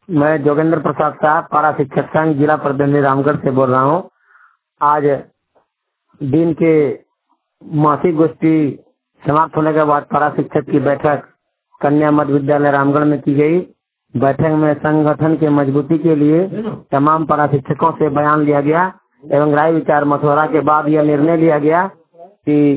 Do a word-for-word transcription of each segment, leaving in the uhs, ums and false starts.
मैं जोगेंद्र प्रसाद साहब पारा शिक्षक संघ जिला प्रतिनिधि रामगढ़ से बोल रहा हूँ। आज दिन के मासिक गोष्ठी समाप्त होने के बाद पारा शिक्षक की बैठक कन्या मध्य विद्यालय रामगढ़ में की गई। बैठक में संगठन के मजबूती के लिए तमाम पारा शिक्षकों से बयान लिया गया एवं राय विचार मशवरा के बाद यह निर्णय लिया गया कि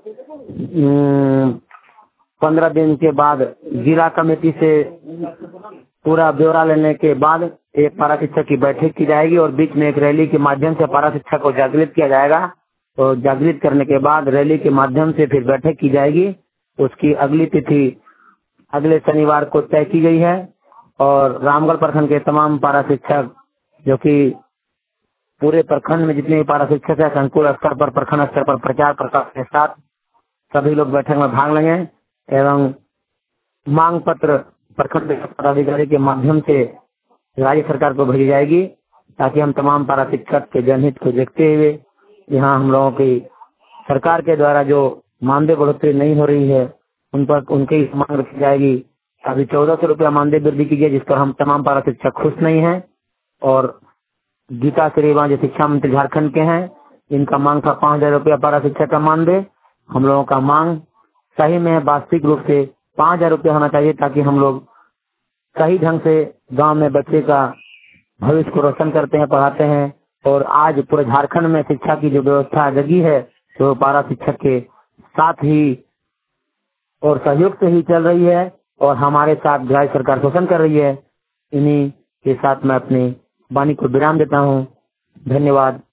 पंद्रह दिन के बाद जिला कमेटी से पूरा ब्यौरा लेने के बाद एक पारा शिक्षक की बैठक की जाएगी और बीच में एक रैली के माध्यम से पारा शिक्षक को जागृत किया जाएगा। तो जागृत करने के बाद रैली के माध्यम से फिर बैठक की जाएगी। उसकी अगली तिथि अगले शनिवार को तय की गई है और रामगढ़ प्रखंड के तमाम पारा शिक्षक जो कि पूरे प्रखंड में जितने पारा शिक्षक है संकुल स्तर पर प्रखंड स्तर पर प्रचार प्रसार के साथ सभी लोग बैठक में भाग लेंगे एवं मांग पत्र प्रखंड पदाधिकारी के माध्यम से राज्य सरकार को भेजी जाएगी ताकि हम तमाम पारा शिक्षक के जनहित को देखते हुए यहाँ हम लोगों की सरकार के द्वारा जो मानदेय बढ़ोतरी नहीं हो रही है उन पर उनकी मांग रखी जाएगी। अभी चौदह सौ रुपया मानदेय वृद्धि की गई जिस पर हम तमाम पारा शिक्षक खुश नहीं हैं और गीता श्रीवान जो शिक्षा मंत्री झारखंड के हैं इनका मांग था पाँच हजार रुपया पारा शिक्षक का मानदेय। हम लोगों का मांग सही में वास्तविक रूप से पाँच हजार रुपया होना चाहिए ताकि हम लोग सही ढंग से गांव में बच्चे का भविष्य को रोशन करते हैं, पढ़ाते हैं। और आज पूरे झारखंड में शिक्षा की जो व्यवस्था जगी है तो पारा शिक्षक के साथ ही और सहयोग से ही चल रही है और हमारे साथ राज्य सरकार शोषण कर रही है। इन्हीं के साथ मैं अपनी वाणी को विराम देता हूँ। धन्यवाद।